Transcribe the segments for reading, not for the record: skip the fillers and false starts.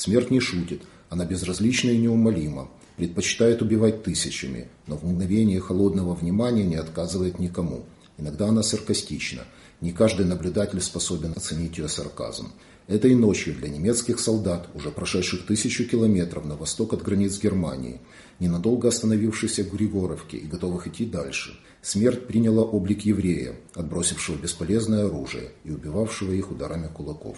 Смерть не шутит, она безразлична и неумолима, предпочитает убивать тысячами, но в мгновение холодного внимания не отказывает никому. Иногда она саркастична. Не каждый наблюдатель способен оценить ее сарказм. Этой ночью для немецких солдат, уже прошедших 1000 километров на восток от границ Германии, ненадолго остановившихся в Григоровке и готовых идти дальше, смерть приняла облик еврея, отбросившего бесполезное оружие и убивавшего их ударами кулаков.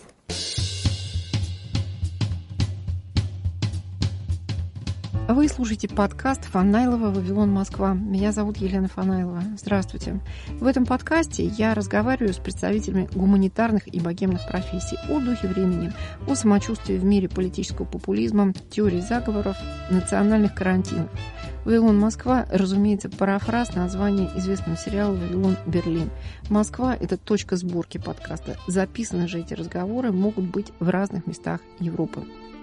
Вы слушаете подкаст Фанайлова «Вавилон, Москва». Меня зовут Елена Фанайлова. Здравствуйте. В этом подкасте я разговариваю с представителями гуманитарных и богемных профессий о духе времени, о самочувствии в мире политического популизма, теории заговоров, национальных карантинов. «Вавилон, Москва», разумеется, парафраз названия известного сериала «Вавилон, Берлин». Москва – это точка сборки подкаста. Записаны же эти разговоры могут быть в разных местах Европы.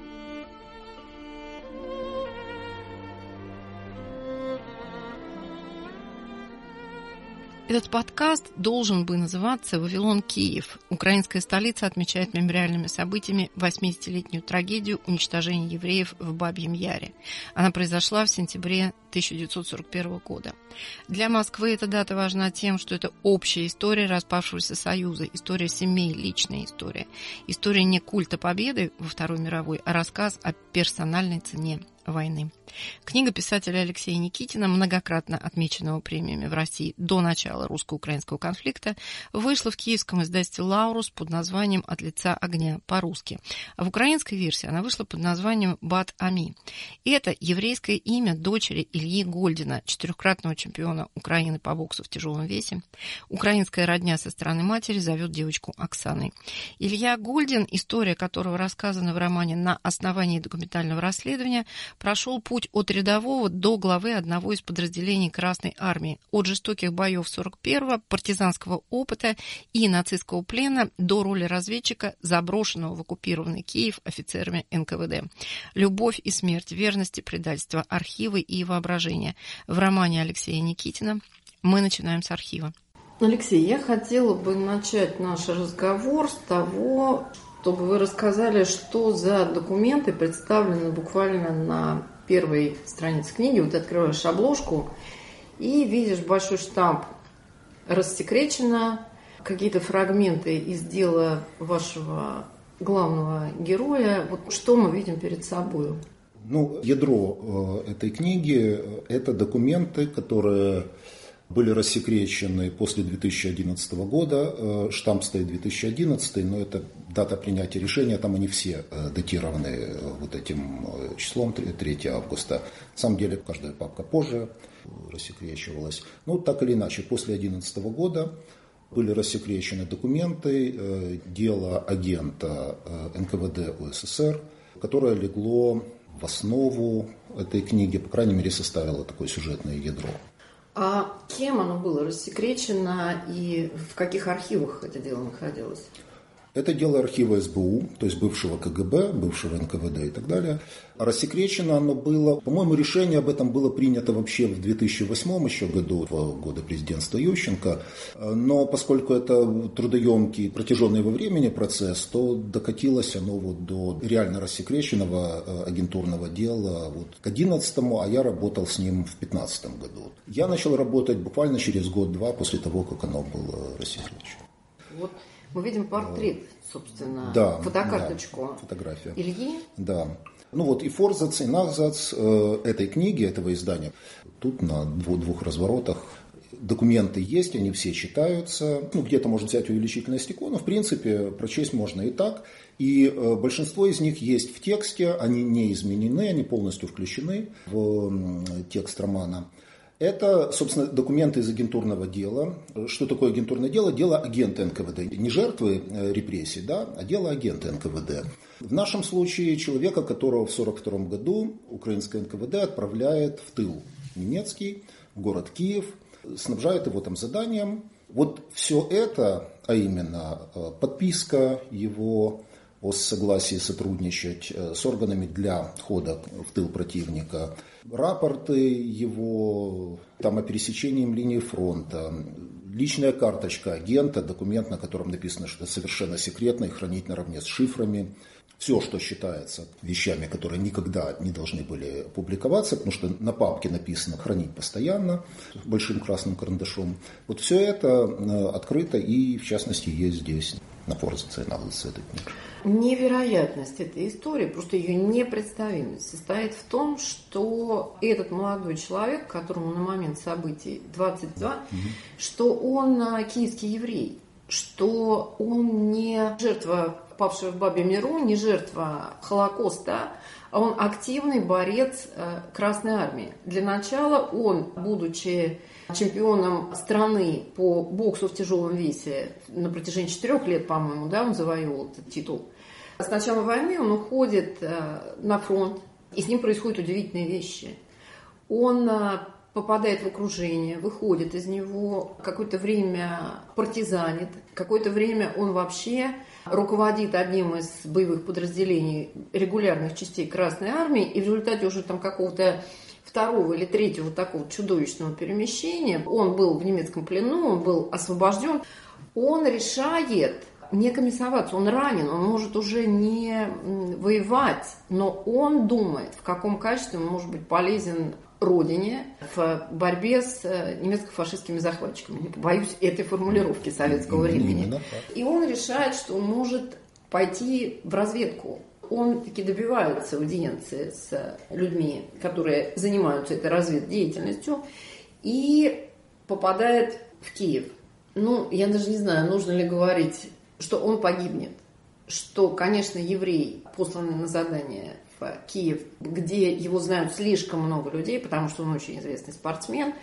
Этот подкаст должен бы называться «Вавилон, Киев». Украинская столица отмечает мемориальными событиями 80-летнюю трагедию уничтожения евреев в Бабьем Яре. Она произошла в сентябре 1941 года. Для Москвы эта дата важна тем, что это общая история распавшегося союза, история семей, личная история. История не культа победы во Второй мировой, а рассказ о персональной цене войны. Книга писателя Алексея Никитина, многократно отмеченного премиями в России до начала русско-украинского конфликта, вышла в киевском издательстве «Лаурус» под названием «От лица огня» по-русски. А в украинской версии она вышла под названием «Бат Ами». И это еврейское имя дочери Ильи Гольдина, 4-кратного чемпиона Украины по боксу в тяжелом весе. Украинская родня со стороны матери зовет девочку Оксаной. Илья Гольдин, история которого рассказана в романе на основании документального расследования, прошел путь от рядового до главы одного из подразделений Красной Армии, от жестоких боев 41-го, партизанского опыта и нацистского плена до роли разведчика, заброшенного в оккупированный Киев офицерами НКВД. Любовь и смерть, верность и предательство, архивы и воображение. В романе Алексея Никитина мы начинаем с архива. Алексей, я хотела бы начать наш разговор с того, чтобы вы рассказали, что за документы представлены буквально на первой странице книги. Вот ты открываешь обложку и видишь большой штамп «Рассекречено», какие-то фрагменты из дела вашего главного героя. Вот что мы видим перед собой? Ядро этой книги – это документы, которые были рассекречены после 2011 года. Штамп стоит 2011, но это дата принятия решения, там они все датированы вот этим числом 3 августа. На самом деле каждая папка позже рассекречивалась. Так или иначе, после 2011 года были рассекречены документы, дело агента НКВД УССР, которое легло в основу этой книги, по крайней мере, составило такое сюжетное ядро. А кем оно было рассекречено и в каких архивах это дело находилось? Это дело архива СБУ, то есть бывшего КГБ, бывшего НКВД и так далее. А рассекречено оно было, по-моему, решение об этом было принято вообще в 2008 еще году, в годы президентства Ющенко. Но поскольку это трудоемкий, протяженный во времени процесс, то докатилось оно до реально рассекреченного агентурного дела к 2011, а я работал с ним в 2015 году. Я начал работать буквально через год-два после того, как оно было рассекречено. Мы видим портрет, собственно, фотокарточку. Да, фотография. Ильи. Да. И форзац, и нахзац этой книги, этого издания. Тут на двух разворотах документы есть, они все читаются. Где-то можно взять увеличительное стекло, но в принципе прочесть можно и так. И большинство из них есть в тексте, они не изменены, они полностью включены в текст романа. Это, собственно, документы из агентурного дела. Что такое агентурное дело? Дело агента НКВД. Не жертвы репрессий, а дело агента НКВД. В нашем случае человека, которого в 1942 году украинское НКВД отправляет в тыл немецкий, в город Киев, снабжает его там заданием. Все это, а именно подписка его о согласии сотрудничать с органами для входа в тыл противника, рапорты его о пересечении линии фронта, личная карточка агента, документ, на котором написано, что это совершенно секретно и хранить наравне с шифрами. все, что считается вещами, которые никогда не должны были публиковаться, потому что на папке написано «хранить постоянно» большим красным карандашом. Вот все это открыто и, в частности, есть здесь, на форзаце, на лысце этой книги. Невероятность этой истории, просто ее непредставимость, состоит в том, что этот молодой человек, которому на момент событий 22, что он киевский еврей, что он не жертва павшего в Бабьем Яру, не жертва Холокоста, а он активный борец Красной Армии. Для начала он, будучи чемпионом страны по боксу в тяжелом весе на протяжении 4 лет, по-моему, да, он завоевал этот титул. С начала войны он уходит на фронт, и с ним происходят удивительные вещи. Он попадает в окружение, выходит из него, какое-то время партизанит, какое-то время он вообще руководит одним из боевых подразделений регулярных частей Красной Армии, и в результате уже там какого-то 2-го или 3-го такого чудовищного перемещения, он был в немецком плену, он был освобожден, он решает не комиссоваться, он ранен, он может уже не воевать, но он думает, в каком качестве он может быть полезен Родине в борьбе с немецко-фашистскими захватчиками. Не побоюсь этой формулировки советского времени. И он решает, что он может пойти в разведку. Он таки добивается аудиенции с людьми, которые занимаются этой разведдеятельностью, и попадает в Киев. Ну, я даже не знаю, нужно ли говорить, что он погибнет, что, конечно, еврей, посланный на задание в Киев, где его знают слишком много людей, потому что он очень известный спортсмен,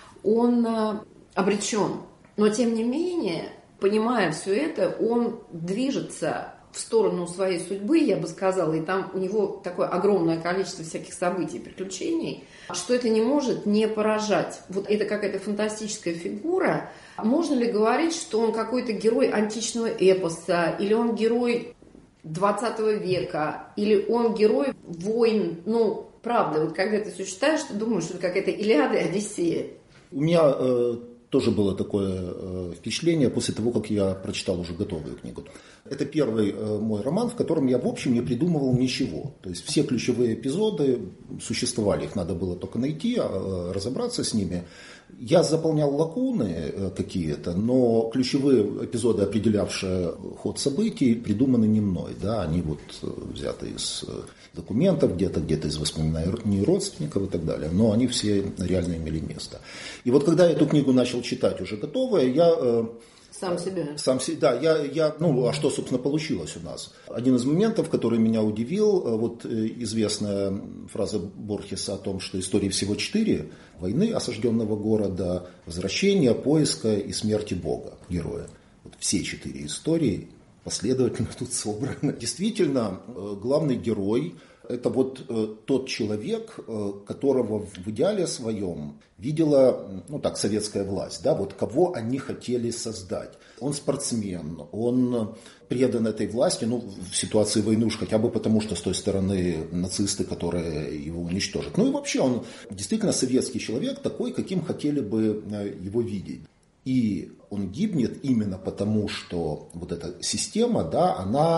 он обречен. Но, тем не менее, понимая все это, он движется в сторону своей судьбы, я бы сказала, и там у него такое огромное количество всяких событий и приключений, что это не может не поражать. Вот это какая-то фантастическая фигура. Можно ли говорить, что он какой-то герой античного эпоса, или он герой 20 века, или он герой войн? Ну, правда, вот когда ты все читаешь, ты думаешь, что это какая-то Илиада и Одиссея. У меня тоже было такое впечатление после того, как я прочитал уже готовую книгу. Это первый мой роман, в котором я, в общем, не придумывал ничего. То есть все ключевые эпизоды существовали, их надо было только найти, разобраться с ними. Я заполнял лакуны какие-то, но ключевые эпизоды, определявшие ход событий, придуманы не мной. Да? Они вот взяты из документов, где-то из воспоминаний родственников и так далее. Но они все реально имели место. И вот когда я эту книгу начал читать уже готовая, я... Сам себя. Да, а что, собственно, получилось у нас? Один из моментов, который меня удивил, вот известная фраза Борхеса о том, что истории всего 4: войны, осажденного города, возвращения, поиска и смерти Бога, героя. Вот все 4 истории последовательно тут собраны. Действительно, главный герой – это вот тот человек, которого в идеале своем видела, советская власть, да, вот кого они хотели создать. Он спортсмен, он предан этой власти, в ситуации войны уж хотя бы потому, что с той стороны нацисты, которые его уничтожат. И вообще он действительно советский человек, такой, каким хотели бы его видеть. И он гибнет именно потому, что вот эта система, да,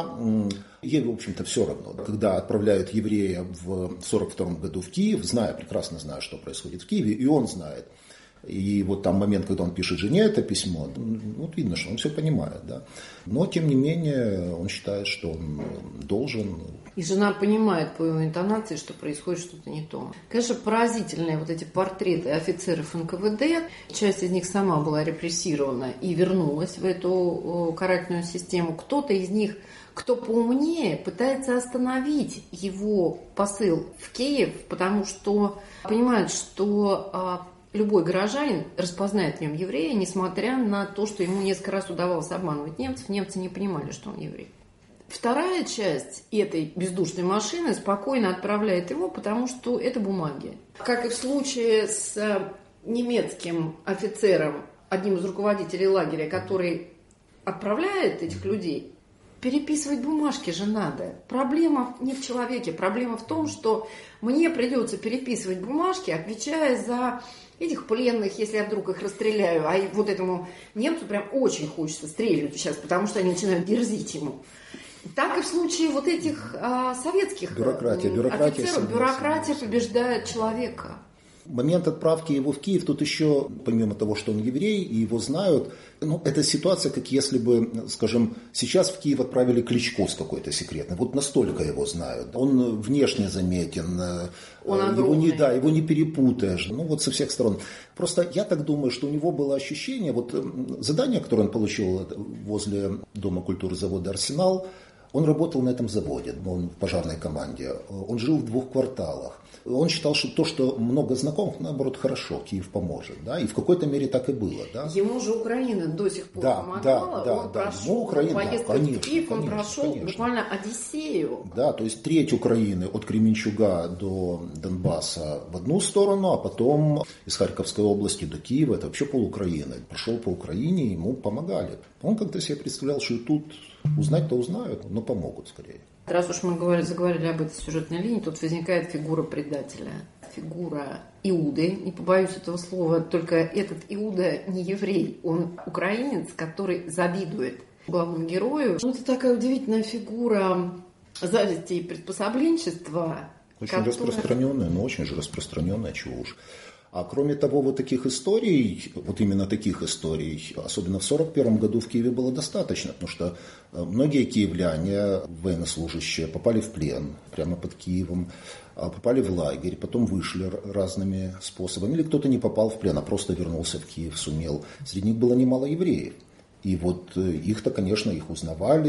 ей, в общем-то, все равно. Когда отправляют еврея в 1942 году в Киев, прекрасно зная, что происходит в Киеве, и он знает. И вот там момент, когда он пишет жене это письмо, видно, что он все понимает, да. Но, тем не менее, он считает, что он должен... И жена понимает по его интонации, что происходит что-то не то. Конечно, поразительные вот эти портреты офицеров НКВД. Часть из них сама была репрессирована и вернулась в эту карательную систему. Кто-то из них, кто поумнее, пытается остановить его посыл в Киев, потому что понимает, что... любой горожанин распознает в нем еврея, несмотря на то, что ему несколько раз удавалось обманывать немцев. Немцы не понимали, что он еврей. Вторая часть этой бездушной машины спокойно отправляет его, потому что это бумаги. Как и в случае с немецким офицером, одним из руководителей лагеря, который отправляет этих людей, переписывать бумажки же надо. Проблема не в человеке, проблема в том, что мне придется переписывать бумажки, отвечая за этих пленных, если я вдруг их расстреляю. А вот этому немцу прям очень хочется стрелять сейчас, потому что они начинают дерзить ему. Так и в случае вот этих советских офицеров. Бюрократия побеждает человека. Момент отправки его в Киев, тут еще, помимо того, что он еврей, и его знают, это ситуация, как если бы, скажем, сейчас в Киев отправили Кличко с какой-то секретной. Вот настолько его знают. Он внешне заметен, его не перепутаешь, со всех сторон. Просто я так думаю, что у него было ощущение, задание, которое он получил возле Дома культуры завода «Арсенал», он работал на этом заводе, он в пожарной команде, он жил в 2 кварталах. Он считал, что то, что много знакомых, наоборот, хорошо, Киев поможет. Да? И в какой-то мере так и было. Да? Ему же Украина до сих пор помогала. Он прошел поездку в Киев, он прошел буквально Одиссею. Да, то есть треть Украины от Кременчуга до Донбасса в одну сторону, а потом из Харьковской области до Киева, это вообще пол-Украины. Прошел по Украине, ему помогали. Он как-то себе представлял, что и тут узнать-то узнают, но помогут скорее. Раз уж мы заговорили об этой сюжетной линии, тут возникает фигура предателя, фигура Иуды, не побоюсь этого слова, только этот Иуда не еврей, он украинец, который завидует главному герою. Это такая удивительная фигура зависти и приспособленчества. Очень распространенная, но очень же распространенная, чего уж. А кроме того, таких историй, именно таких историй, особенно в 1941 году в Киеве было достаточно, потому что многие киевляне, военнослужащие, попали в плен прямо под Киевом, попали в лагерь, потом вышли разными способами, или кто-то не попал в плен, а просто вернулся в Киев, сумел. Среди них было немало евреев. И их-то, конечно, их узнавали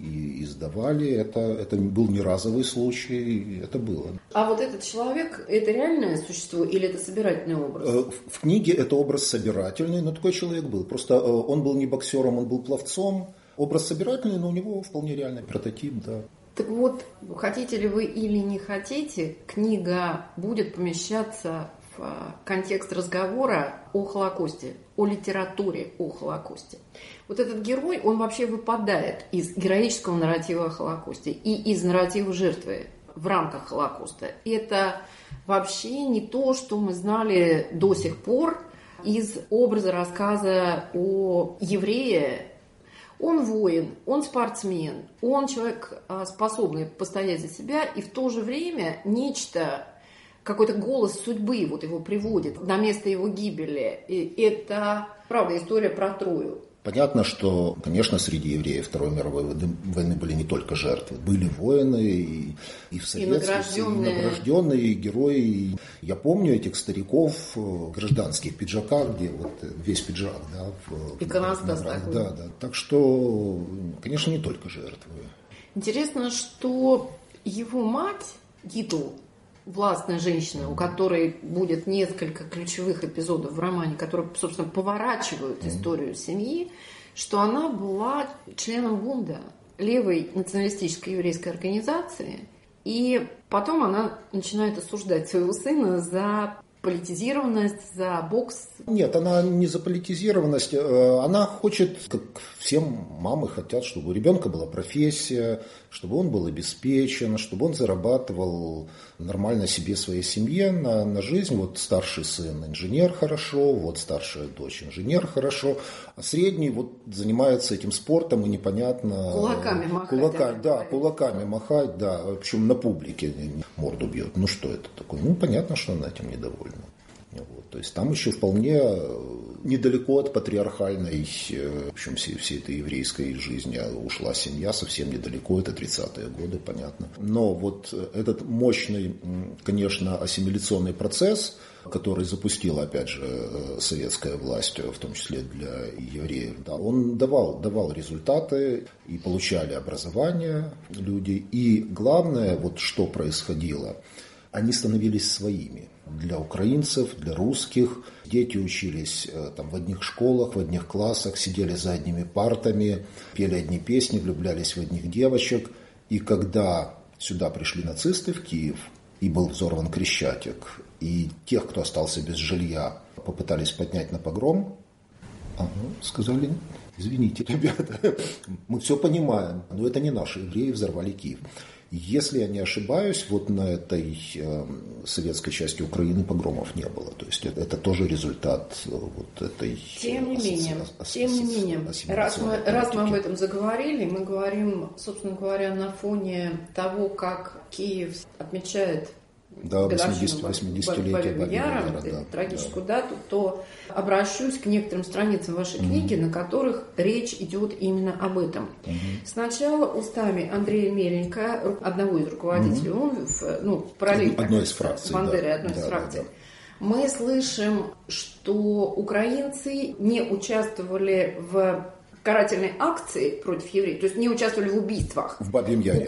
и сдавали. Это был не разовый случай, это было. А этот человек, это реальное существо или это собирательный образ? В книге это образ собирательный, но такой человек был. Просто он был не боксером, он был пловцом. Образ собирательный, но у него вполне реальный прототип, да. Так хотите ли вы или не хотите, книга будет помещаться в контекст разговора о Холокосте, о литературе о Холокосте. Этот герой, он вообще выпадает из героического нарратива о Холокосте и из нарратива жертвы в рамках Холокоста. Это вообще не то, что мы знали до сих пор из образа рассказа о еврее. Он воин, он спортсмен, он человек, способный постоять за себя, и в то же время какой-то голос судьбы его приводит на место его гибели. И это, правда, история про Трою. Понятно, что, конечно, среди евреев Второй мировой войны были не только жертвы. Были воины и в советских, и награжденные, и герои. Я помню этих стариков в гражданских пиджаках, где весь пиджак. Иконостас такой. Да. Так что, конечно, не только жертвы. Интересно, что его мать, Гитл, властная женщина, у которой будет несколько ключевых эпизодов в романе, которые, собственно, поворачивают историю семьи, что она была членом Бунда, левой националистической еврейской организации, и потом она начинает осуждать своего сына за политизированность, за бокс. Нет, она не за политизированность. Она хочет, как все мамы хотят, чтобы у ребенка была профессия, чтобы он был обеспечен, чтобы он зарабатывал нормально себе, своей семье на жизнь. Старший сын инженер хорошо, старшая дочь инженер хорошо, а средний занимается этим спортом и непонятно... Кулаками махать. Кулаками махать, да, причем на публике морду бьет. Что это такое? Понятно, что она этим недовольна. То есть там еще вполне недалеко от патриархальной, в общем, всей этой еврейской жизни ушла семья, совсем недалеко, это 30-е годы, понятно. Но этот мощный, конечно, ассимиляционный процесс, который запустила, опять же, советская власть, в том числе для евреев, да, он давал результаты, и получали образование люди, и главное, что происходило, они становились своими. Для украинцев, для русских. Дети учились в одних школах, в одних классах, сидели за одними партами, пели одни песни, влюблялись в одних девочек. И когда сюда пришли нацисты в Киев, и был взорван Крещатик, и тех, кто остался без жилья, попытались поднять на погром, сказали: извините, ребята, мы все понимаем, но это не наши евреи взорвали Киев. Если я не ошибаюсь, вот на этой советской части Украины погромов не было. То есть это тоже результат вот этой... Тем не менее, раз мы об этом заговорили, мы говорим, собственно говоря, на фоне того, как Киев отмечает годовщину 80-летия Бабьего Яра, трагическую дату, то обращусь к некоторым страницам вашей книги, на которых речь идет именно об этом. Сначала устами Андрея Мельника, одного из руководителей ООН, параллельно одной из фракций, Бандеры, одной из фракций, мы слышим, что украинцы не участвовали в карательной акции против евреев, то есть не участвовали в убийствах. В Бабьем Яре.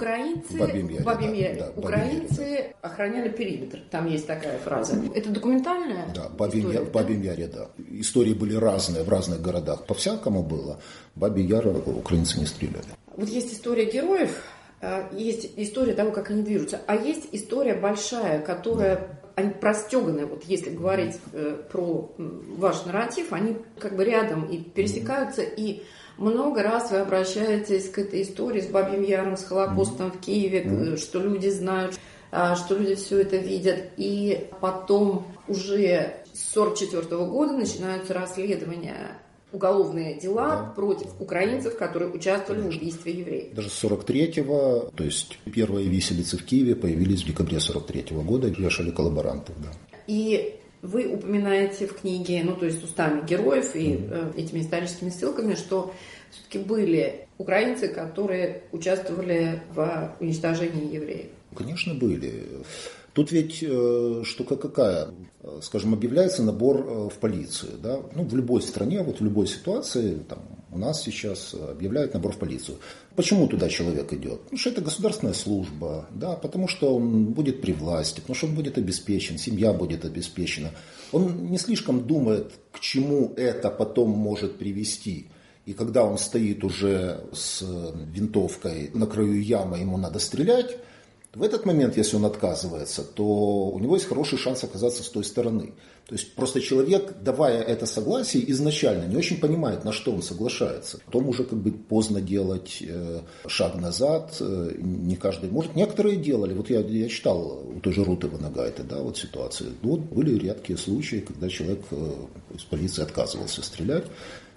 Украинцы охраняли периметр. Там есть такая фраза. Это документальная история? В Бабьем Яре, да. Истории были разные в разных городах. По-всякому было. В Бабьем Яре украинцы не стреляли. Вот есть история героев, есть история того, как они движутся, а есть история большая, которая... Они простеганные, вот если говорить про ваш нарратив, они как бы рядом и пересекаются, и много раз вы обращаетесь к этой истории с Бабьим Яром, с Холокостом в Киеве, что люди знают, что люди все это видят, и потом уже с 1944 года начинаются расследования, уголовные дела против украинцев, которые участвовали в убийстве евреев. Даже с 43-го, то есть первые виселицы в Киеве появились в декабре 43-го года, вешали коллаборантов. Да. И вы упоминаете в книге, то есть устами героев и этими историческими ссылками, что все-таки были украинцы, которые участвовали в уничтожении евреев. Конечно, были. Тут ведь штука какая, скажем, объявляется набор в полицию, да, в любой стране, вот в любой ситуации, там, у нас сейчас объявляют набор в полицию. Почему туда человек идет? Потому что это государственная служба, да, потому что он будет при власти, потому что он будет обеспечен, семья будет обеспечена. Он не слишком думает, к чему это потом может привести. И когда он стоит уже с винтовкой на краю ямы, ему надо стрелять, в этот момент, если он отказывается, то у него есть хороший шанс оказаться с той стороны. То есть просто человек, давая это согласие, изначально не очень понимает, на что он соглашается. Потом уже поздно делать шаг назад, не каждый может. Некоторые делали, вот я читал у той же Руты Ванагайте, да, вот ситуации. Вот были редкие случаи, когда человек из полиции отказывался стрелять.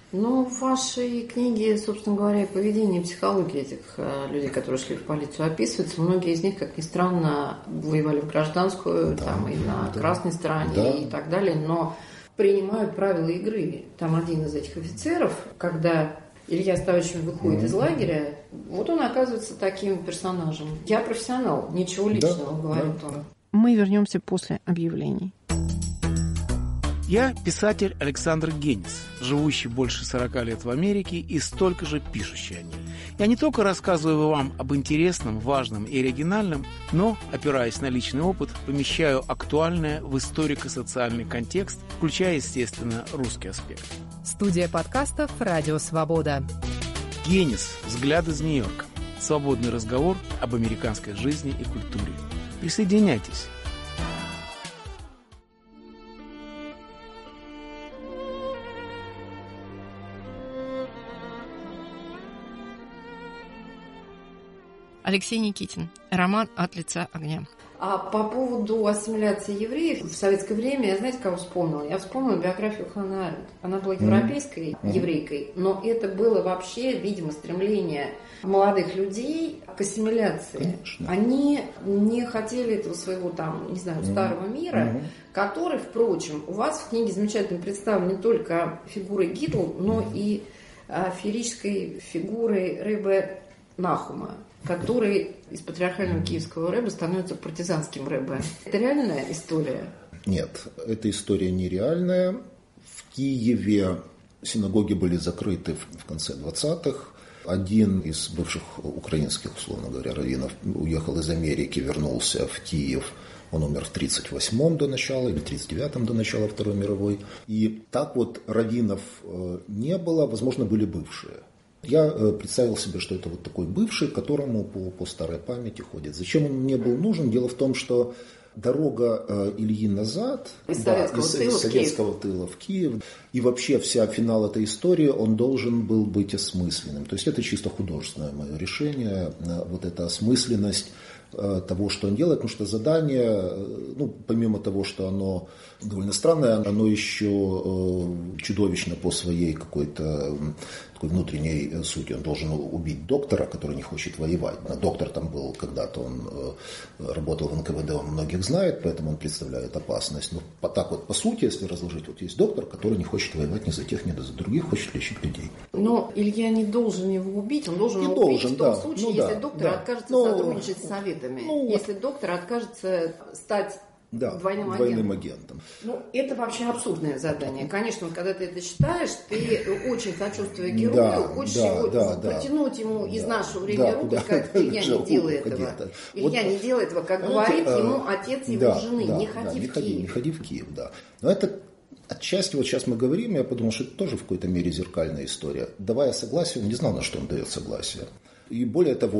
В вашей книге, собственно говоря, поведение и психология этих людей, которые шли в полицию, описывается. Многие из них, как ни странно, воевали в гражданскую, и на красной стороне и так далее, но принимают правила игры. Там один из этих офицеров, когда Илья Ставичев выходит из лагеря, вот он оказывается таким персонажем. Я профессионал, ничего личного, говорит он. Мы вернемся после объявлений. Я писатель Александр Генис, живущий больше 40 лет в Америке и столько же пишущий о ней. Я не только рассказываю вам об интересном, важном и оригинальном, но, опираясь на личный опыт, помещаю актуальное в историко-социальный контекст, включая, естественно, русский аспект. Студия подкастов «Радио Свобода». Генис. Взгляд из Нью-Йорка. Свободный разговор об американской жизни и культуре. Присоединяйтесь. Алексей Никитин. Роман «От лица огня». А по поводу ассимиляции евреев в советское время, я знаете, кого вспомнила? Я вспомнила биографию Ханны Аренд. Она была европейской еврейкой, но это было вообще, видимо, стремление молодых людей к ассимиляции. Конечно. Они не хотели этого своего старого мира, который, впрочем, у вас в книге замечательно представлен не только фигурой Гитл, но и феерической фигурой Ребе Нахума, который из патриархального киевского рэба становится партизанским рэбе. Это реальная история? Нет, эта история нереальная. В Киеве синагоги были закрыты в конце 20-х. Один из бывших украинских, условно говоря, раввинов уехал из Америки, вернулся в Киев. Он умер в 1938-м до начала, или 1939-м до начала Второй мировой. И так вот раввинов не было, возможно, были бывшие. Я представил себе, что это вот такой бывший, которому по старой памяти ходит. Зачем он мне был нужен? Дело в том, что дорога Ильи назад, из советского тыла в Киев, и вообще финал этой истории, он должен был быть осмысленным. То есть это чисто художественное мое решение, вот эта осмысленность того, что он делает, потому что задание, помимо того, что оно довольно странное, оно еще чудовищно по своей какой-то такой внутренней сути. Он должен убить доктора, который не хочет воевать. Доктор там был когда-то, он работал в НКВД, он многих знает, поэтому он представляет опасность. Но так вот, по сути, если разложить, вот есть доктор, который не хочет воевать ни за тех, ни за других, хочет лечить людей. Но Илья не должен его убить, он должен его убить в том случае, если доктор откажется сотрудничать с советами, если доктор откажется стать двойным агентом. Это вообще абсурдное задание. Конечно, когда ты это читаешь, ты очень сочувствуя герою, хочешь его протянуть ему из нашего времени руку и сказать: Илья, не делай этого. Илья, не делай этого, как говорит ему отец его жены, не ходи в Киев. Не ходи в Киев, да. Но это отчасти, вот сейчас мы говорим, я подумал, что это тоже в какой-то мере зеркальная история. Давая согласие, он не знал, на что он дает согласие. И более того,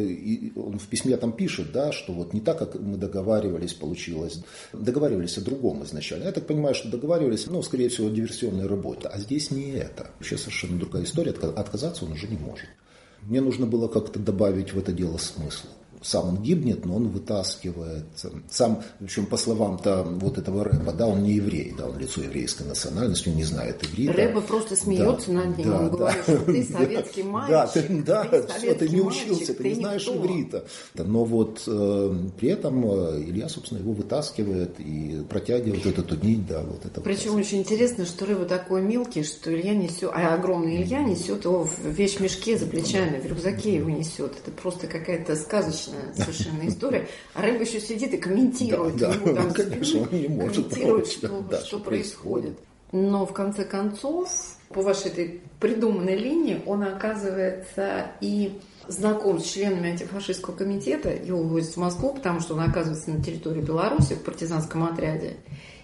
он в письме там пишет, что вот не так, как мы договаривались, получилось. Договаривались о другом изначально. Я так понимаю, что договаривались, скорее всего, о диверсионной работе. А здесь не это. Вообще совершенно другая история. Отказаться он уже не может. Мне нужно было как-то добавить в это дело смысл. Сам он гибнет, но он вытаскивает. Сам, в общем, по словам-то вот этого Рэба, он не еврей, он лицо еврейской национальности, он не знает иврита. Рэба просто смеется над ним, он говорит, что ты советский мальчик, ты не учился, ты не знаешь иврита. Но вот при этом Илья, собственно, его вытаскивает и протягивает эту нить, Причем очень интересно, что Рэба такой мелкий, что Илья несет, огромный Илья несет его в вещмешке за плечами, в рюкзаке его несет. Это просто какая-то сказочная совершенно история. А Рэба еще сидит и комментирует. Конечно, он не может комментирует, что происходит. Но в конце концов, по вашей этой придуманной линии, он оказывается и знаком с членами антифашистского комитета. Его увозят в Москву, потому что он оказывается на территории Беларуси в партизанском отряде.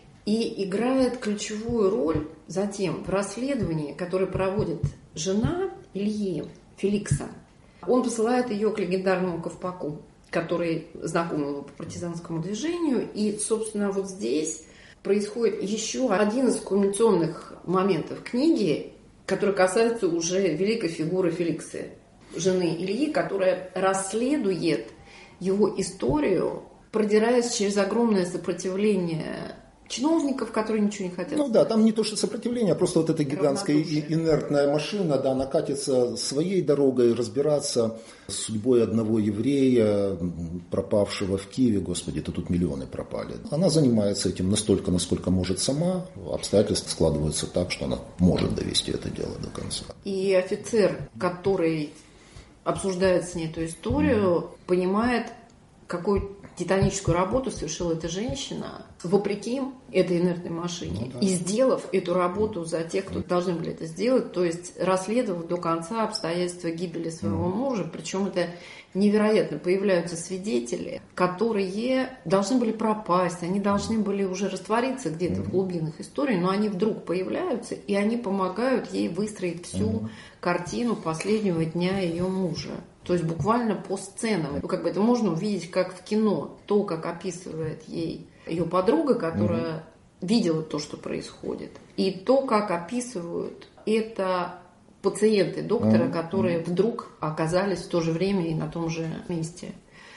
И играет ключевую роль затем в расследовании, которое проводит жена Ильи, Феликса. Он посылает ее к легендарному Ковпаку, который знаком его по партизанскому движению. И, собственно, вот здесь происходит еще один из кульминационных моментов книги, который касается уже великой фигуры Феликса, жены Ильи, которая расследует его историю, продираясь через огромное сопротивление чиновников, которые ничего не хотят. Там не то, что сопротивление, а просто вот эта гигантская инертная машина, она катится своей дорогой, разбираться с судьбой одного еврея, пропавшего в Киеве, господи, тут миллионы пропали. Она занимается этим настолько, насколько может сама, обстоятельства складываются так, что она может довести это дело до конца. И офицер, который обсуждает с ней эту историю, понимает, какой титаническую работу совершила эта женщина, вопреки этой инертной машине. И сделав эту работу за тех, кто должны были это сделать, то есть расследовав до конца обстоятельства гибели своего мужа. Причем это невероятно. Появляются свидетели, которые должны были пропасть, они должны были уже раствориться где-то в глубинах истории, но они вдруг появляются, и они помогают ей выстроить всю картину последнего дня ее мужа. То есть буквально по сценам. Это можно увидеть как в кино. То, как описывает ей ее подруга, которая видела то, что происходит. И то, как описывают это пациенты доктора, которые вдруг оказались в то же время и на том же месте.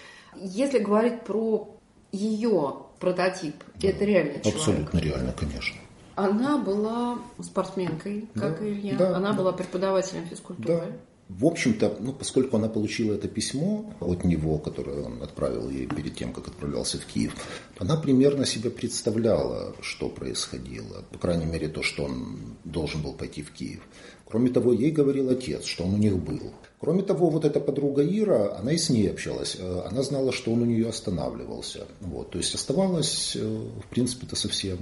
Если говорить про ее прототип, это реальный человек. Абсолютно реально, конечно. Она была спортсменкой, как и Илья. Она была преподавателем физкультуры. В общем-то, поскольку она получила это письмо от него, которое он отправил ей перед тем, как отправлялся в Киев, она примерно себе представляла, что происходило. По крайней мере, то, что он должен был пойти в Киев. Кроме того, ей говорил отец, что он у них был. Кроме того, вот эта подруга Ира, она и с ней общалась. Она знала, что он у нее останавливался. То есть оставалось, в принципе-то, совсем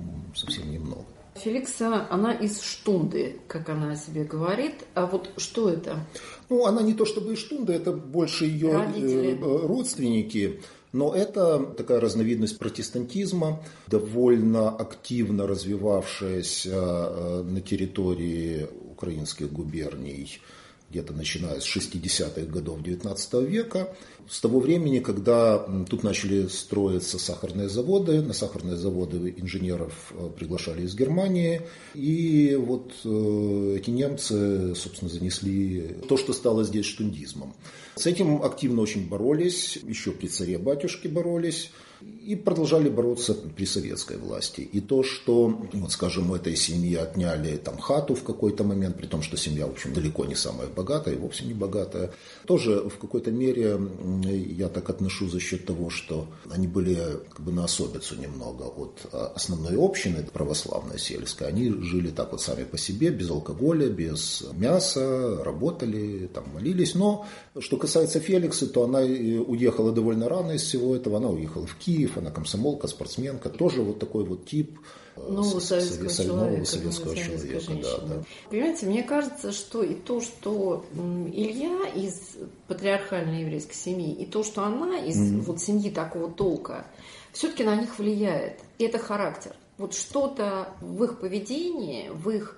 немного. Феликса, она из Штунды, как она о себе говорит. А вот что это? Она не то чтобы из Штунды, это больше ее родственники. Но это такая разновидность протестантизма, довольно активно развивавшаяся на территории украинских губерний где-то начиная с 60-х годов XIX века, с того времени, когда тут начали строиться сахарные заводы. На сахарные заводы инженеров приглашали из Германии. И вот эти немцы, собственно, занесли то, что стало здесь штундизмом. С этим активно очень боролись, еще при царе-батюшке боролись. И продолжали бороться при советской власти. И то, что, вот, скажем, у этой семьи отняли там хату в какой-то момент, при том, что семья, в общем, далеко не самая богатая, и вовсе не богатая, тоже в какой-то мере я так отношу за счет того, что они были как бы на особицу немного от основной общины православной сельской. Они жили так вот сами по себе, без алкоголя, без мяса, работали, там, молились. Но что касается Феликса, то она уехала довольно рано из всего этого. Она уехала в Киев, она комсомолка, спортсменка, тоже вот такой вот тип нового советского человека. Да. Понимаете, мне кажется, что и то, что Илья из патриархальной еврейской семьи, и то, что она из вот семьи такого толка, все-таки на них влияет. И это характер. Вот что-то в их поведении, в их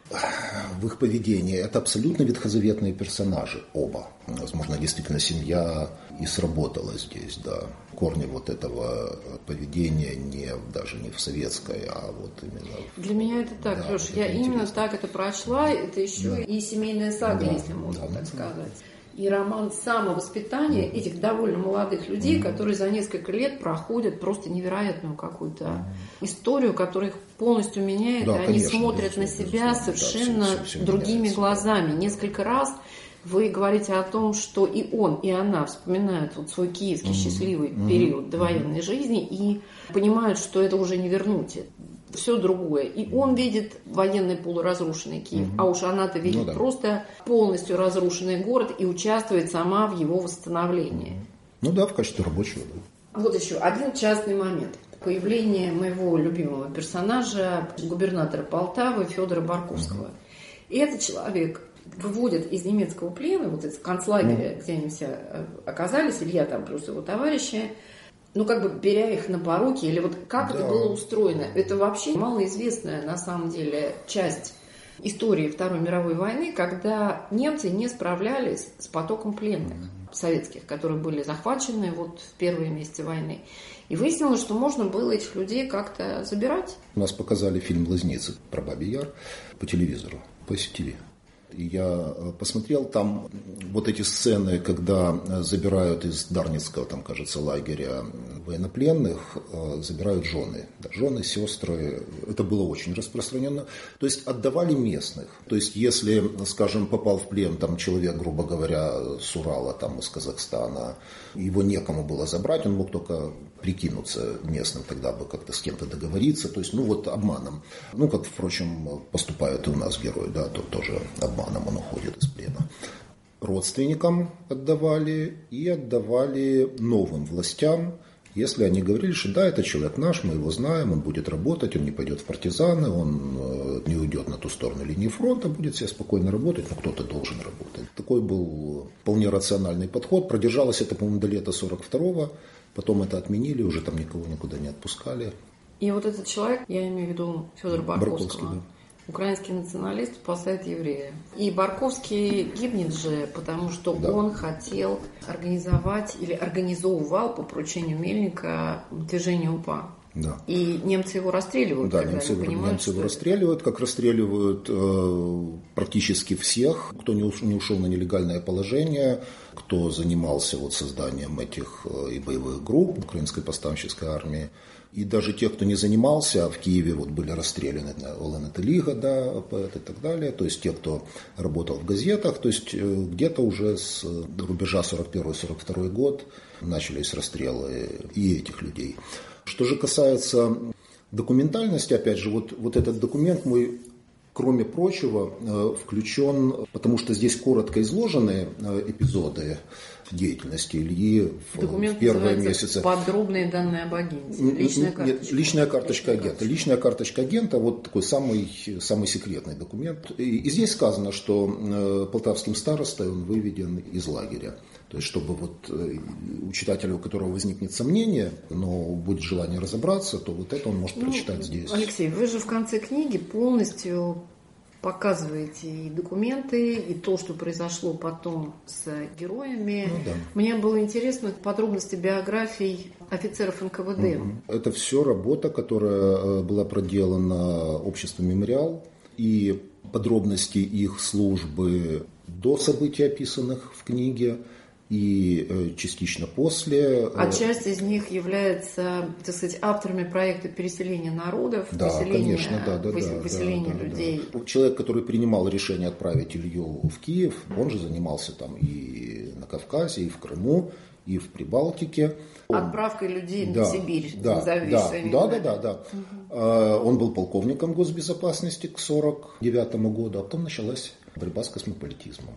поведении это абсолютно ветхозаветные персонажи, оба. Возможно, действительно, семья и сработала здесь, да. Корни вот этого поведения даже не в советской, а вот именно... Для меня это так, да, Леш, вот я именно так это прочла, это еще и семейная сага, если можно так сказать. И роман самовоспитания этих довольно молодых людей, которые за несколько лет проходят просто невероятную какую-то историю, которая их полностью меняет, и они смотрят на себя совершенно другими глазами. Несколько раз вы говорите о том, что и он, и она вспоминают вот свой киевский счастливый период довоенной жизни и понимают, что это уже не вернуть. Все другое. И он видит военный полуразрушенный Киев, а уж она-то видит просто полностью разрушенный город и участвует сама в его восстановлении. Ну да, в качестве рабочего. Да. Вот еще один частный момент. Появление моего любимого персонажа, губернатора Полтавы Федора Барковского. И этот человек выводит из немецкого плена, вот из концлагеря, где они все оказались, Илья там плюс его товарищи, ну, как бы беря их на поруки, или вот как это было устроено. Это вообще малоизвестная, на самом деле, часть истории Второй мировой войны, когда немцы не справлялись с потоком пленных советских, которые были захвачены вот в первые месяцы войны. И выяснилось, что можно было этих людей как-то забирать. У нас показали фильм «Лазницы» про Бабий Яр по телевизору, по СТВ. Я посмотрел там вот эти сцены, когда забирают из Дарницкого, там, кажется, лагеря военнопленных, забирают жены. Да, жены, сестры. Это было очень распространено. То есть отдавали местных. То есть если, скажем, попал в плен там человек, грубо говоря, с Урала, там, из Казахстана, его некому было забрать, он мог только прикинуться местным, тогда бы как-то с кем-то договориться. То есть, ну вот обманом. Ну, как, впрочем, поступают и у нас герои, да, то тоже обманом он уходит из плена. Родственникам отдавали и отдавали новым властям, если они говорили, что да, это человек наш, мы его знаем, он будет работать, он не пойдет в партизаны, он не уйдет на ту сторону линии фронта, будет себе спокойно работать, но кто-то должен работать. Такой был вполне рациональный подход. Продержалось это, по-моему, до лета 42-го, потом это отменили, уже там никого никуда не отпускали. И вот этот человек, я имею в виду Федора Барковского, да. Украинский националист, спасает еврея. И Барковский гибнет же, потому что он хотел организовать или организовывал по поручению Мельника движение УПА. Да. И немцы его расстреливают. Да, немцы его расстреливают, как расстреливают практически всех, кто не ушел на нелегальное положение, кто занимался вот созданием этих и боевых групп украинской повстанческой армии. И даже те, кто не занимался, в Киеве вот были расстреляны Олена Телига, да, поэт и так далее. То есть те, кто работал в газетах, то есть где-то уже с рубежа 41-42 год начались расстрелы и этих людей. Что же касается документальности, опять же, вот этот документ мой, кроме прочего, включен, потому что здесь коротко изложены эпизоды деятельности Ильи в первые месяцы. Подробные данные об агенте. Личная карточка агента. Личная карточка агента, вот такой самый секретный документ. И здесь сказано, что полтавским старостой он выведен из лагеря. То есть, чтобы вот у читателя, у которого возникнет сомнение, но будет желание разобраться, то вот это он может прочитать здесь. Алексей, вы же в конце книги полностью показываете и документы, и то, что произошло потом с героями. Ну, да. Мне было интересно подробности биографий офицеров НКВД. Это все работа, которая была проделана обществом «Мемориал», и подробности их службы до событий, описанных в книге, и частично после. А часть из них является, так сказать, авторами проекта переселения народов, да, выселения, конечно, выселения людей. Да. Человек, который принимал решение отправить Илью в Киев, он же занимался там и на Кавказе, и в Крыму, и в Прибалтике. Отправкой людей на Сибирь. Да. Он был полковником госбезопасности к 1949 году, а потом началась борьба с космополитизмом.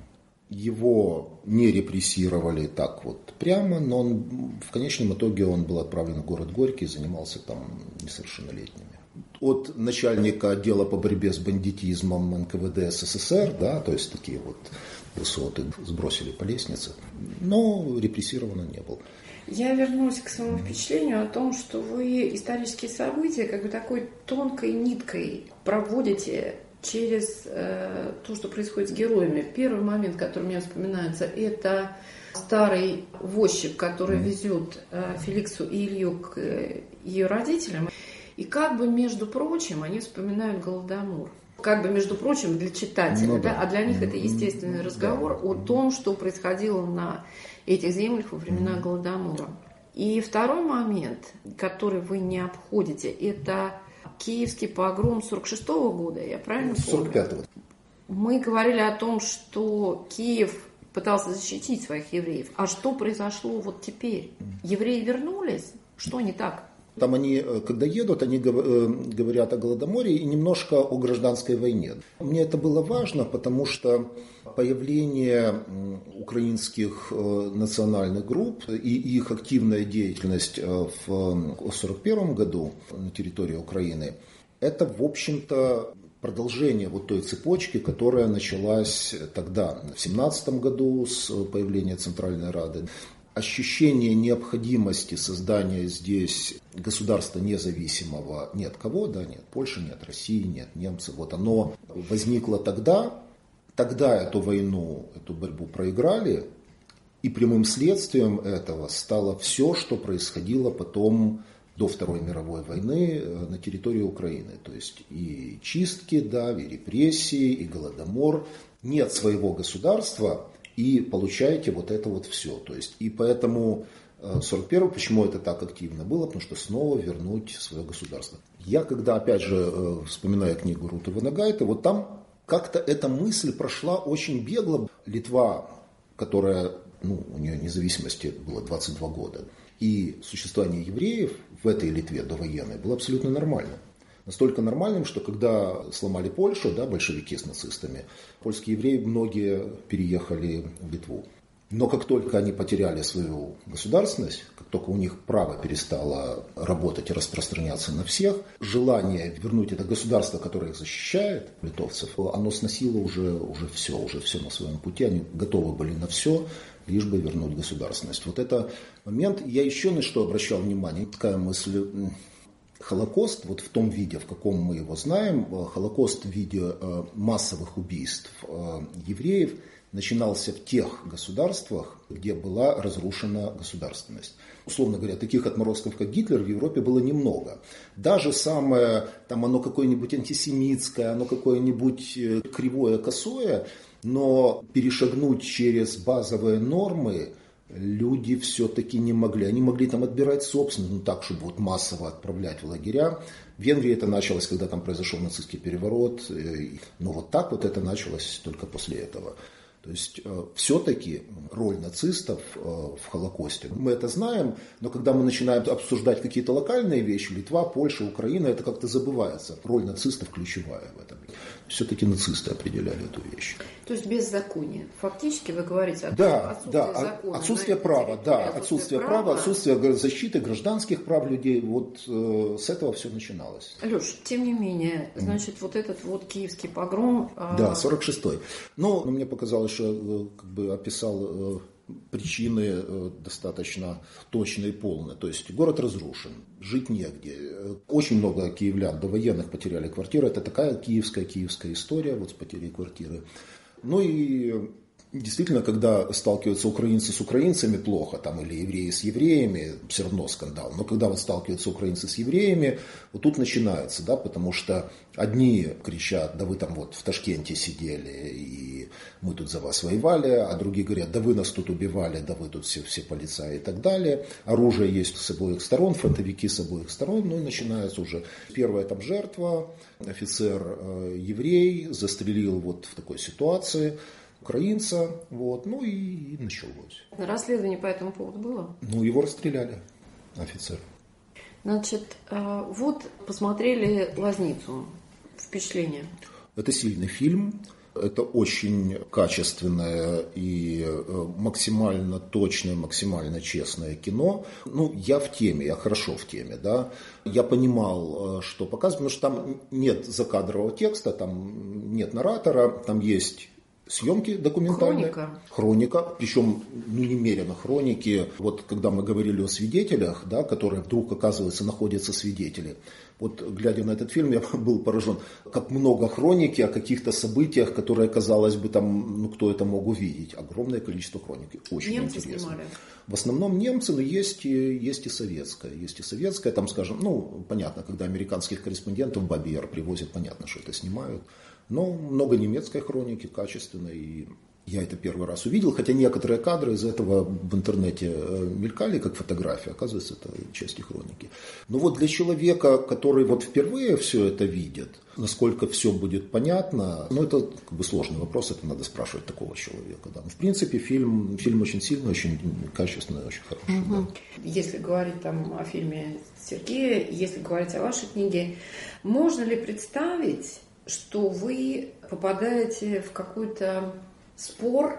Его не репрессировали так вот прямо, но в конечном итоге он был отправлен в город Горький и занимался там несовершеннолетними. От начальника отдела по борьбе с бандитизмом НКВД СССР, да, то есть такие вот высоты сбросили по лестнице, но репрессирован не был. Я вернусь к своему впечатлению о том, что вы исторические события как бы такой тонкой ниткой проводите через то, что происходит с героями. Первый момент, который мне вспоминается, это старый возчик, который везет Феликсу и Илью к ее родителям. И как бы, между прочим, они вспоминают Голодомор. Как бы, между прочим, для читателя, а для них это естественный разговор о том, что происходило на этих землях во времена Голодомора. И второй момент, который вы не обходите, это Киевский погром 46-го года, я правильно помню? 45-го. Мы говорили о том, что Киев пытался защитить своих евреев. А что произошло вот теперь? Евреи вернулись? Что не так? Там они, когда едут, они говорят о Голодоморе и немножко о гражданской войне. Мне это было важно, потому что появление украинских национальных групп и их активная деятельность в 1941 году на территории Украины, это, в общем-то, продолжение вот той цепочки, которая началась тогда, в 1917 году с появления Центральной Рады. Ощущение необходимости создания здесь государства независимого ни от кого, да, нет Польши, нет России, нет немцев, вот оно возникло тогда эту войну, эту борьбу проиграли, и прямым следствием этого стало все, что происходило потом до Второй мировой войны на территории Украины, то есть и чистки, да, и репрессии, и Голодомор, нет своего государства, и получаете вот это вот все. То есть, и поэтому 41-й, почему это так активно было, потому что снова вернуть свое государство. Я, когда, опять же, вспоминаю книгу Руты Ванагайты, вот там как-то эта мысль прошла очень бегло. Литва, которая, у нее независимости было 22 года, и существование евреев в этой Литве довоенной было абсолютно нормально. Настолько нормальным, что когда сломали Польшу, да, большевики с нацистами, польские евреи многие переехали в Литву. Но как только они потеряли свою государственность, как только у них право перестало работать и распространяться на всех, желание вернуть это государство, которое их защищает, литовцев, оно сносило уже все на своем пути. Они готовы были на все, лишь бы вернуть государственность. Вот это момент. Я еще на что обращал внимание. Такая мысль. Холокост, вот в том виде, в каком мы его знаем, Холокост в виде массовых убийств евреев начинался в тех государствах, где была разрушена государственность. Условно говоря, таких отморозков, как Гитлер, в Европе было немного. Даже самое, там оно какое-нибудь антисемитское, оно какое-нибудь кривое, косое, но перешагнуть через базовые нормы люди все-таки не могли. Они могли там отбирать собственно, так, чтобы вот массово отправлять в лагеря. В Венгрии это началось, когда там произошел нацистский переворот. Но вот так вот это началось только после этого. То есть все-таки роль нацистов в Холокосте, мы это знаем, но когда мы начинаем обсуждать какие-то локальные вещи, Литва, Польша, Украина, это как-то забывается. Роль нацистов ключевая в этом. Все-таки нацисты определяли эту вещь. То есть беззаконие. Фактически вы говорите о отсутствие права, отсутствие права, отсутствие защиты гражданских прав людей. Вот с этого все начиналось. Леш, тем не менее, значит, вот этот вот киевский погром... Да, 46-й. Но мне показалось, что как бы описал Причины достаточно точные и полные. То есть город разрушен, жить негде. Очень много киевлян довоенных потеряли квартиры. Это такая киевская история вот с потерей квартиры. Ну и действительно, когда сталкиваются украинцы с украинцами, плохо, там, или евреи с евреями, все равно скандал. Но когда вот сталкиваются украинцы с евреями, вот тут начинается, да, потому что одни кричат: да вы там вот в Ташкенте сидели, и мы тут за вас воевали, а другие говорят: да вы нас тут убивали, да вы тут все полицаи и так далее. Оружие есть с обоих сторон, фронтовики с обоих сторон, ну и начинается уже первая там жертва, офицер еврей застрелил вот в такой ситуации украинца, вот, ну и началось. Расследование по этому поводу было? Ну, его расстреляли, офицер. Значит, вот посмотрели «Лазницу». Впечатление? Это сильный фильм, это очень качественное и максимально точное, максимально честное кино. Ну, я в теме, я хорошо в теме, да. Я понимал, что показывать, потому что там нет закадрового текста, там нет наратора, там есть съемки документальные. Хроника. Причем немерено хроники. Вот когда мы говорили о свидетелях, да, которые вдруг, оказывается, находятся свидетели. Вот глядя на этот фильм, я был поражен, как много хроники о каких-то событиях, которые, казалось бы, там, ну, кто это мог увидеть. Огромное количество хроники. Очень немцы интересно. Снимали. В основном немцы, но есть и советская. Есть и советская, там, скажем, ну, понятно, когда американских корреспондентов в Бабий Яр привозят, понятно, что это снимают. Но много немецкой хроники, качественной, и я это первый раз увидел, хотя некоторые кадры из этого в интернете мелькали как фотографии, оказывается, это части хроники. Но вот для человека, который вот впервые все это видит, насколько все будет понятно, ну это как бы сложный вопрос, это надо спрашивать такого человека. Да. Но в принципе фильм очень сильный, очень качественный, очень хороший. Угу. Да. Если говорить там о фильме Сергея, если говорить о вашей книге, можно ли представить, что вы попадаете в какой-то спор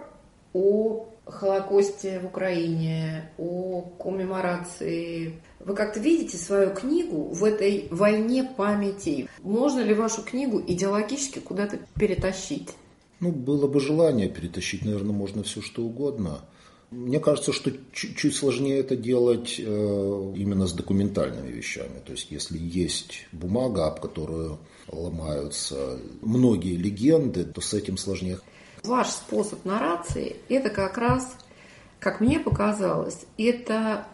о Холокосте в Украине, о коммеморации? Вы как-то видите свою книгу в этой войне памяти? Можно ли вашу книгу идеологически куда-то перетащить? Ну, было бы желание перетащить, наверное, можно все что угодно. Мне кажется, что чуть сложнее это делать именно с документальными вещами. То есть, если есть бумага, об которую ломаются многие легенды, то с этим сложнее. Ваш способ наррации – это как раз, как мне показалось, это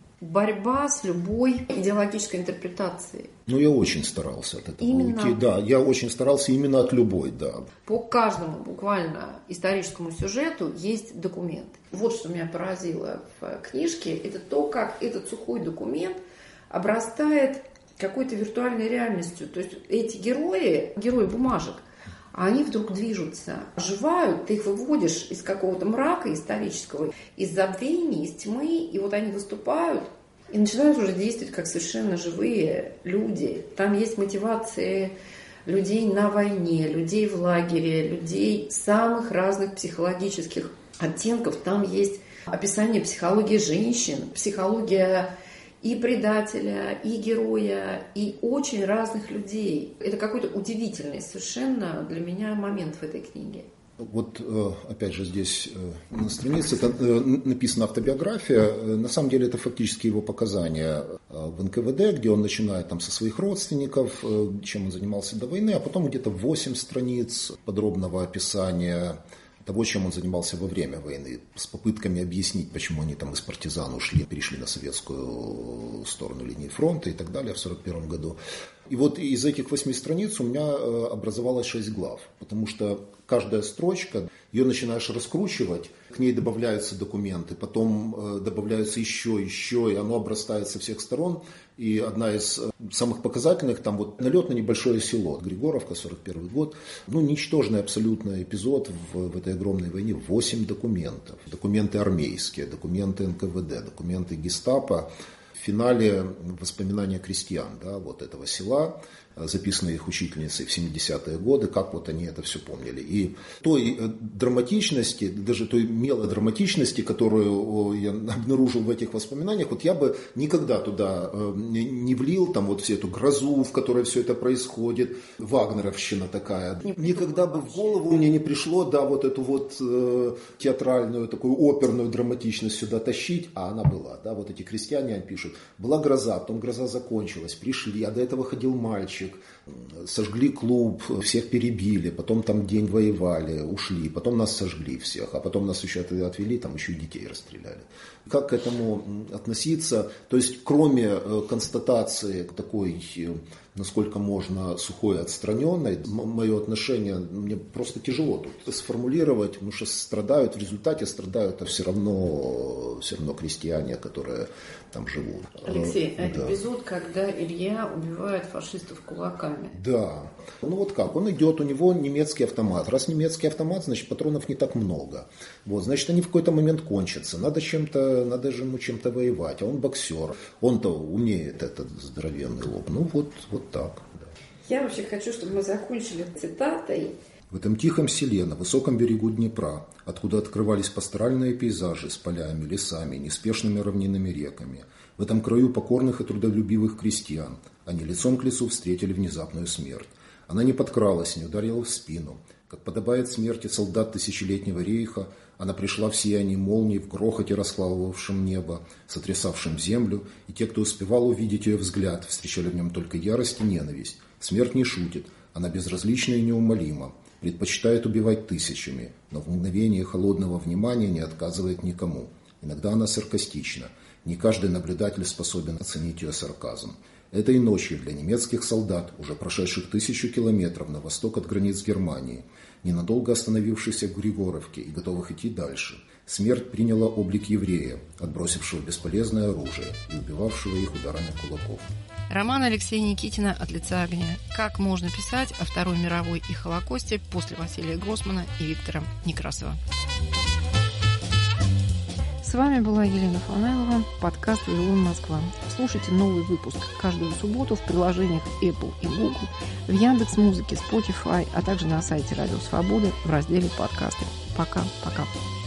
борьба с любой идеологической интерпретацией. Ну, я очень старался от этого уйти. Да, я очень старался именно от любой, да. По каждому буквально историческому сюжету есть документ. Вот что меня поразило в книжке, это то, как этот сухой документ обрастает какой-то виртуальной реальностью. То есть эти герои бумажек, они вдруг движутся, оживают, ты их выводишь из какого-то мрака исторического, из забвения, из тьмы, и вот они выступают и начинают уже действовать как совершенно живые люди. Там есть мотивации людей на войне, людей в лагере, людей самых разных психологических оттенков. Там есть описание психологии женщин, психология и предателя, и героя, и очень разных людей. Это какой-то удивительный совершенно для меня момент в этой книге. Вот опять же здесь на странице написана автобиография. На самом деле это фактически его показания в НКВД, где он начинает там со своих родственников, чем он занимался до войны, а потом где-то 8 страниц подробного описания того, чем он занимался во время войны, с попытками объяснить, почему они там из партизан ушли, перешли на советскую сторону линии фронта и так далее в 1941 году. И вот из этих 8 страниц у меня образовалось 6 глав, потому что каждая строчка, ее начинаешь раскручивать, к ней добавляются документы, потом добавляются еще, и оно обрастает со всех сторон. И одна из самых показательных, там вот налет на небольшое село, Григоровка, 1941 год, ну, ничтожный абсолютно эпизод в этой огромной войне, 8 документов. Документы армейские, документы НКВД, документы гестапо. В финале воспоминания крестьян, да, вот этого села. записанные их учительницей в 70-е годы, как вот они это все помнили. И той драматичности, даже той мелодраматичности, которую я обнаружил в этих воспоминаниях, вот я бы никогда туда не влил там вот всю эту грозу, в которой все это происходит, вагнеровщина такая. Никогда бы в голову мне не пришло, да, вот эту вот театральную, такую оперную драматичность сюда тащить, а она была, да, вот эти крестьяне пишут, была гроза, потом гроза закончилась, пришли, а до этого ходил мальчик, сожгли клуб, всех перебили, потом там день воевали, ушли, потом нас сожгли всех, а потом нас еще отвели, там еще и детей расстреляли. Как к этому относиться? То есть, кроме констатации такой, насколько можно сухой, отстраненной, мое отношение, мне просто тяжело тут сформулировать, потому что страдают, в результате страдают все равно крестьяне, которые там живут. Алексей, да. Эпизод, когда Илья убивает фашистов кулаками. Да. Ну вот как, он идет, у него немецкий автомат. Раз немецкий автомат, значит патронов не так много. Вот, значит, они в какой-то момент кончатся. Надо же ему чем-то воевать. А он боксер. Он-то умеет этот здоровенный лоб. Ну вот так. Да. Я вообще хочу, чтобы мы закончили цитатой. В этом тихом селе, на высоком берегу Днепра, откуда открывались пасторальные пейзажи с полями, лесами, неспешными равнинными реками, в этом краю покорных и трудолюбивых крестьян, они лицом к лицу встретили внезапную смерть. Она не подкралась, не ударила в спину. Как подобает смерти солдат тысячелетнего рейха, она пришла в сиянии молний, в грохоте, раскалывавшем небо, сотрясавшем землю, и те, кто успевал увидеть ее взгляд, встречали в нем только ярость и ненависть. Смерть не шутит, она безразлична и неумолима, предпочитает убивать тысячами, но в мгновение холодного внимания не отказывает никому. Иногда она саркастична. Не каждый наблюдатель способен оценить ее сарказм. Этой ночью для немецких солдат, уже прошедших 1000 километров на восток от границ Германии, ненадолго остановившихся в Григоровке и готовых идти дальше, смерть приняла облик еврея, отбросившего бесполезное оружие и убивавшего их ударами кулаков. Роман Алексея Никитина «От лица огня». Как можно писать о Второй мировой и Холокосте после Василия Гроссмана и Виктора Некрасова. С вами была Елена Фанайлова, подкаст «Вавилон, Москва». Слушайте новый выпуск каждую субботу в приложениях Apple и Google, в Яндекс.Музыке, Spotify, а также на сайте Радио Свобода в разделе «Подкасты». Пока-пока.